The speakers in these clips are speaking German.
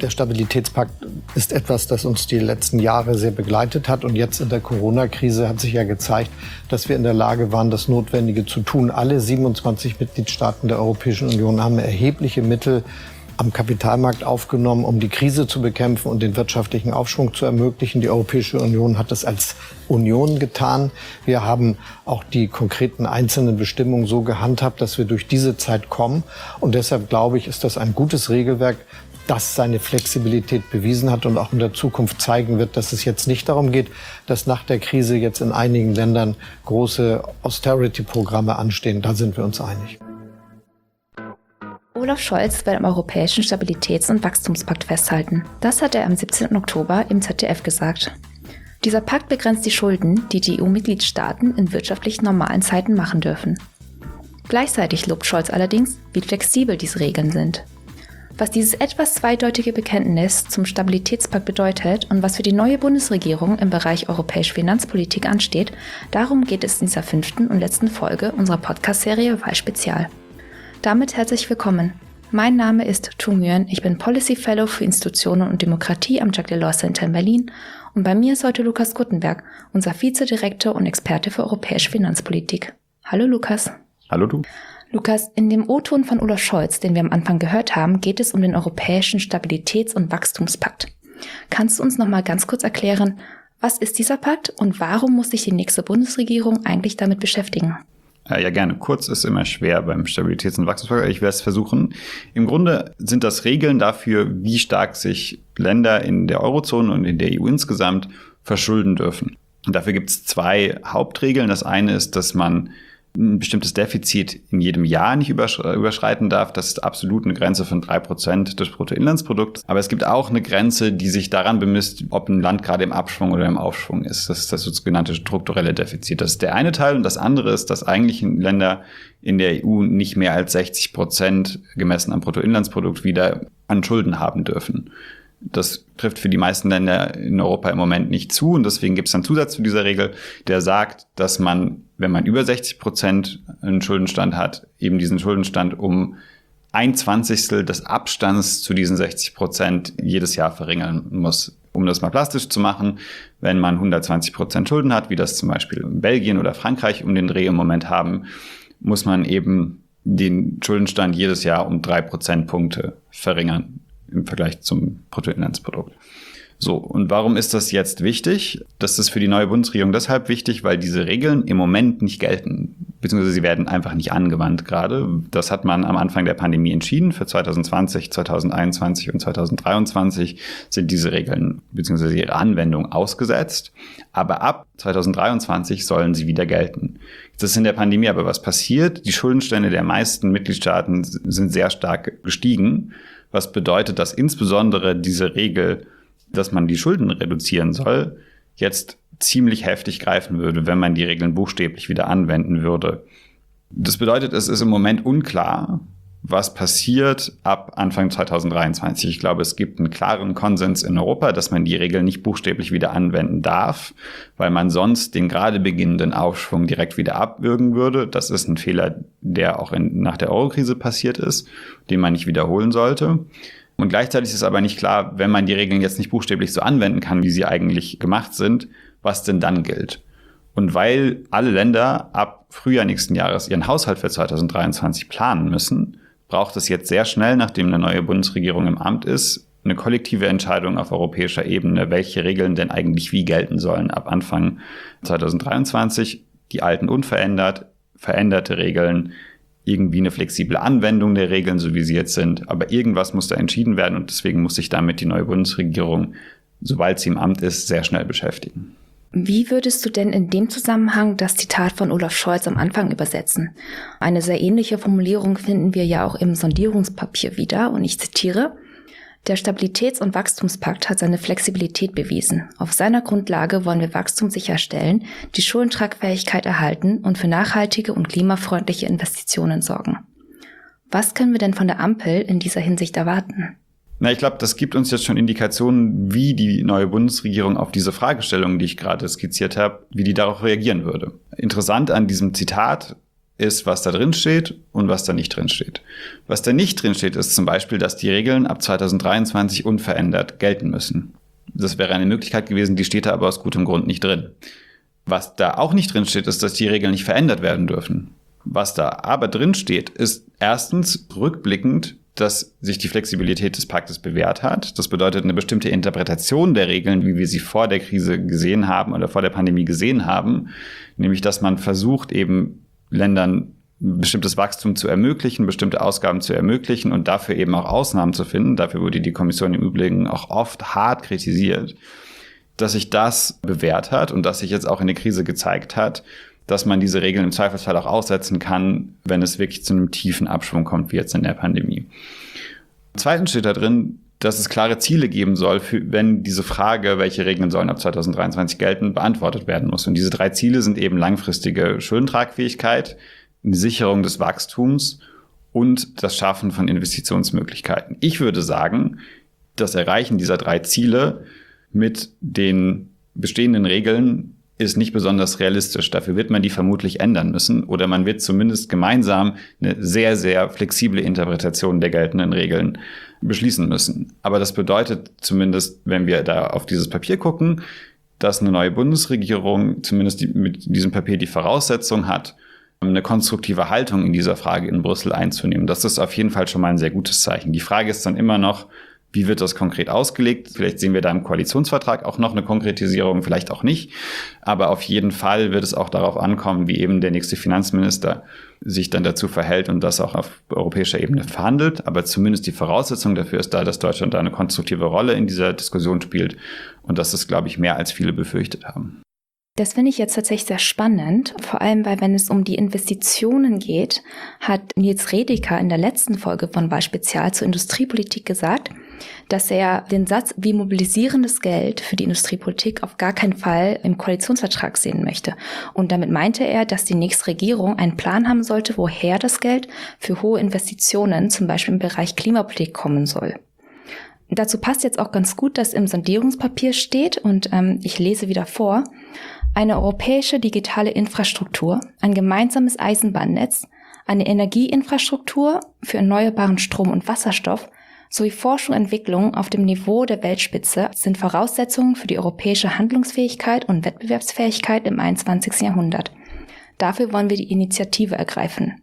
Der Stabilitätspakt ist etwas, das uns die letzten Jahre sehr begleitet hat. Und jetzt in der Corona-Krise hat sich ja gezeigt, dass wir in der Lage waren, das Notwendige zu tun. Alle 27 Mitgliedstaaten der Europäischen Union haben erhebliche Mittel am Kapitalmarkt aufgenommen, um die Krise zu bekämpfen und den wirtschaftlichen Aufschwung zu ermöglichen. Die Europäische Union hat das als Union getan. Wir haben auch die konkreten einzelnen Bestimmungen so gehandhabt, dass wir durch diese Zeit kommen. Und deshalb glaube ich, ist das ein gutes Regelwerk, das seine Flexibilität bewiesen hat und auch in der Zukunft zeigen wird, dass es jetzt nicht darum geht, dass nach der Krise jetzt in einigen Ländern große Austerity-Programme anstehen. Da sind wir uns einig. Olaf Scholz will am Europäischen Stabilitäts- und Wachstumspakt festhalten. Das hat er am 17. Oktober im ZDF gesagt. Dieser Pakt begrenzt die Schulden, die die EU-Mitgliedstaaten in wirtschaftlich normalen Zeiten machen dürfen. Gleichzeitig lobt Scholz allerdings, wie flexibel diese Regeln sind. Was dieses etwas zweideutige Bekenntnis zum Stabilitätspakt bedeutet und was für die neue Bundesregierung im Bereich europäische Finanzpolitik ansteht, darum geht es in dieser 5. und letzten Folge unserer Podcast-Serie Wahlspezial. Damit herzlich willkommen. Mein Name ist Tu Nguyen, ich bin Policy Fellow für Institutionen und Demokratie am Jacques Delors Center in Berlin und bei mir ist heute Lukas Guttenberg, unser Vizedirektor und Experte für europäische Finanzpolitik. Hallo Lukas. Hallo du. Lukas, in dem O-Ton von Olaf Scholz, den wir am Anfang gehört haben, geht es um den Europäischen Stabilitäts- und Wachstumspakt. Kannst du uns noch mal ganz kurz erklären, was ist dieser Pakt und warum muss sich die nächste Bundesregierung eigentlich damit beschäftigen? Ja, gerne. Kurz ist immer schwer beim Stabilitäts- und Wachstumspakt. Ich werde es versuchen. Im Grunde sind das Regeln dafür, wie stark sich Länder in der Eurozone und in der EU insgesamt verschulden dürfen. Und dafür gibt es 2 Hauptregeln. Das eine ist, dass man ein bestimmtes Defizit in jedem Jahr nicht überschreiten darf. Das ist absolut eine Grenze von 3% des Bruttoinlandsprodukts. Aber es gibt auch eine Grenze, die sich daran bemisst, ob ein Land gerade im Abschwung oder im Aufschwung ist. Das ist das sogenannte strukturelle Defizit. Das ist der eine Teil. Und das andere ist, dass eigentlich Länder in der EU nicht mehr als 60% gemessen am Bruttoinlandsprodukt wieder an Schulden haben dürfen. Das trifft für die meisten Länder in Europa im Moment nicht zu. Und deswegen gibt es einen Zusatz zu dieser Regel, der sagt, dass man, wenn man über 60% einen Schuldenstand hat, eben diesen Schuldenstand um 1/20 des Abstands zu diesen 60% jedes Jahr verringern muss. Um das mal plastisch zu machen, wenn man 120% Schulden hat, wie das zum Beispiel Belgien oder Frankreich um den Dreh im Moment haben, muss man eben den Schuldenstand jedes Jahr um 3 Prozentpunkte verringern im Vergleich zum Bruttoinlandsprodukt. So, und warum ist das jetzt wichtig? Das ist für die neue Bundesregierung deshalb wichtig, weil diese Regeln im Moment nicht gelten, beziehungsweise sie werden einfach nicht angewandt gerade. Das hat man am Anfang der Pandemie entschieden. Für 2020, 2021 und 2023 sind diese Regeln beziehungsweise ihre Anwendung ausgesetzt. Aber ab 2023 sollen sie wieder gelten. Jetzt ist in der Pandemie aber was passiert. Die Schuldenstände der meisten Mitgliedstaaten sind sehr stark gestiegen, was bedeutet, dass insbesondere diese Regel, dass man die Schulden reduzieren soll, jetzt ziemlich heftig greifen würde, wenn man die Regeln buchstäblich wieder anwenden würde. Das bedeutet, es ist im Moment unklar, was passiert ab Anfang 2023. Ich glaube, es gibt einen klaren Konsens in Europa, dass man die Regeln nicht buchstäblich wieder anwenden darf, weil man sonst den gerade beginnenden Aufschwung direkt wieder abwürgen würde. Das ist ein Fehler, der auch nach der Eurokrise passiert ist, den man nicht wiederholen sollte. Und gleichzeitig ist aber nicht klar, wenn man die Regeln jetzt nicht buchstäblich so anwenden kann, wie sie eigentlich gemacht sind, was denn dann gilt. Und weil alle Länder ab Frühjahr nächsten Jahres ihren Haushalt für 2023 planen müssen, braucht es jetzt sehr schnell, nachdem eine neue Bundesregierung im Amt ist, eine kollektive Entscheidung auf europäischer Ebene, welche Regeln denn eigentlich wie gelten sollen ab Anfang 2023. Die alten unverändert, veränderte Regeln, irgendwie eine flexible Anwendung der Regeln, so wie sie jetzt sind. Aber irgendwas muss da entschieden werden und deswegen muss sich damit die neue Bundesregierung, sobald sie im Amt ist, sehr schnell beschäftigen. Wie würdest du denn in dem Zusammenhang das Zitat von Olaf Scholz am Anfang übersetzen? Eine sehr ähnliche Formulierung finden wir ja auch im Sondierungspapier wieder und ich zitiere: Der Stabilitäts- und Wachstumspakt hat seine Flexibilität bewiesen. Auf seiner Grundlage wollen wir Wachstum sicherstellen, die Schuldentragfähigkeit erhalten und für nachhaltige und klimafreundliche Investitionen sorgen. Was können wir denn von der Ampel in dieser Hinsicht erwarten? Ich glaube, das gibt uns jetzt schon Indikationen, wie die neue Bundesregierung auf diese Fragestellungen, die ich gerade skizziert habe, wie die darauf reagieren würde. Interessant an diesem Zitat ist, was da drin steht und was da nicht drin steht. Was da nicht drin steht, ist zum Beispiel, dass die Regeln ab 2023 unverändert gelten müssen. Das wäre eine Möglichkeit gewesen, die steht da aber aus gutem Grund nicht drin. Was da auch nicht drin steht, ist, dass die Regeln nicht verändert werden dürfen. Was da aber drin steht, ist erstens rückblickend, dass sich die Flexibilität des Paktes bewährt hat. Das bedeutet eine bestimmte Interpretation der Regeln, wie wir sie vor der Krise gesehen haben oder vor der Pandemie gesehen haben, nämlich dass man versucht, eben Ländern bestimmtes Wachstum zu ermöglichen, bestimmte Ausgaben zu ermöglichen und dafür eben auch Ausnahmen zu finden. Dafür wurde die Kommission im Übrigen auch oft hart kritisiert, dass sich das bewährt hat und dass sich jetzt auch in der Krise gezeigt hat, dass man diese Regeln im Zweifelsfall auch aussetzen kann, wenn es wirklich zu einem tiefen Abschwung kommt, wie jetzt in der Pandemie. Zweitens steht da drin, dass es klare Ziele geben soll, wenn diese Frage, welche Regeln sollen ab 2023 gelten, beantwortet werden muss. Und diese 3 Ziele sind eben langfristige Schuldentragfähigkeit, eine Sicherung des Wachstums und das Schaffen von Investitionsmöglichkeiten. Ich würde sagen, das Erreichen dieser 3 Ziele mit den bestehenden Regeln ist nicht besonders realistisch. Dafür wird man die vermutlich ändern müssen oder man wird zumindest gemeinsam eine sehr, sehr flexible Interpretation der geltenden Regeln beschließen müssen. Aber das bedeutet zumindest, wenn wir da auf dieses Papier gucken, dass eine neue Bundesregierung zumindest mit diesem Papier die Voraussetzung hat, eine konstruktive Haltung in dieser Frage in Brüssel einzunehmen. Das ist auf jeden Fall schon mal ein sehr gutes Zeichen. Die Frage ist dann immer noch, wie wird das konkret ausgelegt? Vielleicht sehen wir da im Koalitionsvertrag auch noch eine Konkretisierung, vielleicht auch nicht. Aber auf jeden Fall wird es auch darauf ankommen, wie eben der nächste Finanzminister sich dann dazu verhält und das auch auf europäischer Ebene verhandelt. Aber zumindest die Voraussetzung dafür ist da, dass Deutschland da eine konstruktive Rolle in dieser Diskussion spielt. Und das ist, glaube ich, mehr als viele befürchtet haben. Das finde ich jetzt tatsächlich sehr spannend, vor allem, weil wenn es um die Investitionen geht, hat Nils Redeker in der letzten Folge von Wahlspezial zur Industriepolitik gesagt, dass er den Satz, wie mobilisierendes Geld für die Industriepolitik auf gar keinen Fall im Koalitionsvertrag sehen möchte. Und damit meinte er, dass die nächste Regierung einen Plan haben sollte, woher das Geld für hohe Investitionen, zum Beispiel im Bereich Klimapolitik, kommen soll. Dazu passt jetzt auch ganz gut, dass im Sondierungspapier steht, und ich lese wieder vor: Eine europäische digitale Infrastruktur, ein gemeinsames Eisenbahnnetz, eine Energieinfrastruktur für erneuerbaren Strom und Wasserstoff sowie Forschung und Entwicklung auf dem Niveau der Weltspitze sind Voraussetzungen für die europäische Handlungsfähigkeit und Wettbewerbsfähigkeit im 21. Jahrhundert. Dafür wollen wir die Initiative ergreifen.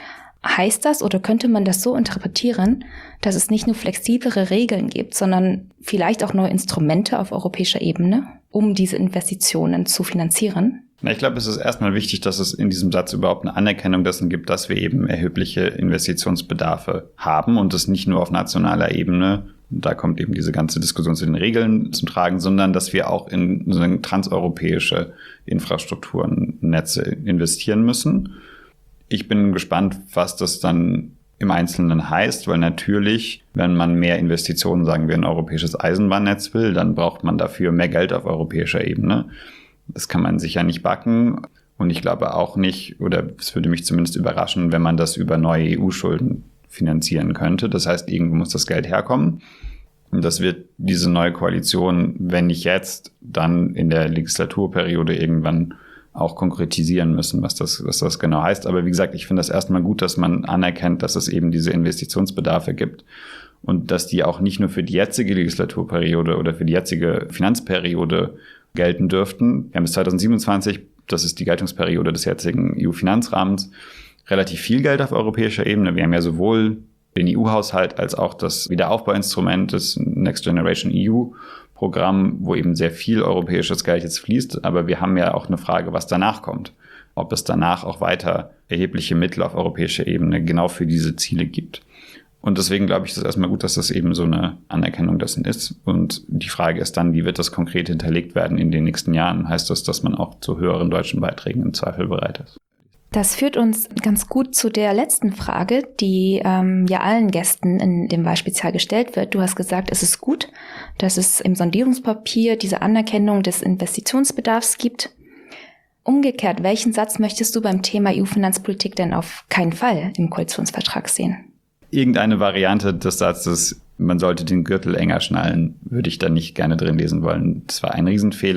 Heißt das oder könnte man das so interpretieren, dass es nicht nur flexiblere Regeln gibt, sondern vielleicht auch neue Instrumente auf europäischer Ebene, um diese Investitionen zu finanzieren? Ich glaube, es ist erstmal wichtig, dass es in diesem Satz überhaupt eine Anerkennung dessen gibt, dass wir eben erhebliche Investitionsbedarfe haben und es nicht nur auf nationaler Ebene, da kommt eben diese ganze Diskussion zu den Regeln zum Tragen, sondern dass wir auch in so eine transeuropäische Infrastrukturnetze investieren müssen. Ich bin gespannt, was das dann im Einzelnen heißt, weil natürlich, wenn man mehr Investitionen, sagen wir, in ein europäisches Eisenbahnnetz will, dann braucht man dafür mehr Geld auf europäischer Ebene. Das kann man sicher nicht backen. Und ich glaube auch nicht, oder es würde mich zumindest überraschen, wenn man das über neue EU-Schulden finanzieren könnte. Das heißt, irgendwo muss das Geld herkommen. Und das wird diese neue Koalition, wenn nicht jetzt, dann in der Legislaturperiode irgendwann auch konkretisieren müssen, was das genau heißt. Aber wie gesagt, ich finde das erstmal gut, dass man anerkennt, dass es eben diese Investitionsbedarfe gibt und dass die auch nicht nur für die jetzige Legislaturperiode oder für die jetzige Finanzperiode gelten dürften. Wir haben bis 2027, das ist die Geltungsperiode des jetzigen EU-Finanzrahmens, relativ viel Geld auf europäischer Ebene. Wir haben ja sowohl den EU-Haushalt als auch das Wiederaufbauinstrument des Next Generation EU-Programm, wo eben sehr viel europäisches Geld jetzt fließt. Aber wir haben ja auch eine Frage, was danach kommt. Ob es danach auch weiter erhebliche Mittel auf europäischer Ebene genau für diese Ziele gibt. Und deswegen glaube ich, ist es erstmal gut, dass das eben so eine Anerkennung dessen ist. Und die Frage ist dann, wie wird das konkret hinterlegt werden in den nächsten Jahren? Heißt das, dass man auch zu höheren deutschen Beiträgen im Zweifel bereit ist? Das führt uns ganz gut zu der letzten Frage, die ja allen Gästen in dem Wahlspezial gestellt wird. Du hast gesagt, es ist gut, dass es im Sondierungspapier diese Anerkennung des Investitionsbedarfs gibt. Umgekehrt, welchen Satz möchtest du beim Thema EU-Finanzpolitik denn auf keinen Fall im Koalitionsvertrag sehen? Irgendeine Variante des Satzes, man sollte den Gürtel enger schnallen, würde ich da nicht gerne drin lesen wollen. Das war ein Riesenfehler.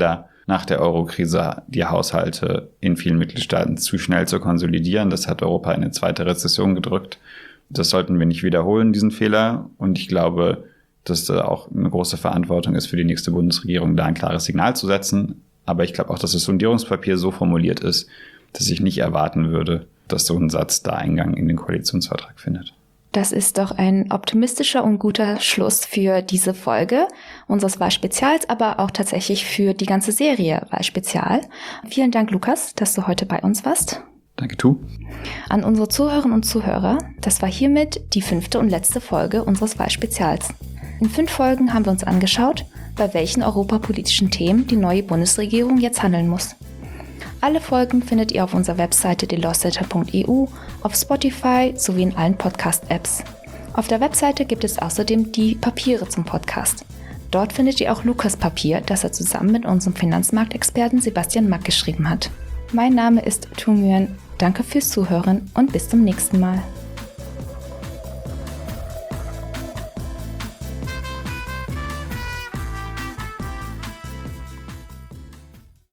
nach der Euro-Krise die Haushalte in vielen Mitgliedstaaten zu schnell zu konsolidieren. Das hat Europa in eine zweite Rezession gedrückt. Das sollten wir nicht wiederholen, diesen Fehler. Und ich glaube, dass da auch eine große Verantwortung ist für die nächste Bundesregierung, da ein klares Signal zu setzen. Aber ich glaube auch, dass das Sondierungspapier so formuliert ist, dass ich nicht erwarten würde, dass so ein Satz da Eingang in den Koalitionsvertrag findet. Das ist doch ein optimistischer und guter Schluss für diese Folge unseres Wahlspezials, aber auch tatsächlich für die ganze Serie Wahlspezial. Vielen Dank, Lukas, dass du heute bei uns warst. Danke, Tu. An unsere Zuhörerinnen und Zuhörer, das war hiermit die 5. und letzte Folge unseres Wahlspezials. In 5 Folgen haben wir uns angeschaut, bei welchen europapolitischen Themen die neue Bundesregierung jetzt handeln muss. Alle Folgen findet ihr auf unserer Webseite delostdata.eu, auf Spotify sowie in allen Podcast-Apps. Auf der Webseite gibt es außerdem die Papiere zum Podcast. Dort findet ihr auch Lukas Papier, das er zusammen mit unserem Finanzmarktexperten Sebastian Mack geschrieben hat. Mein Name ist Tu Nguyen. Danke fürs Zuhören und bis zum nächsten Mal.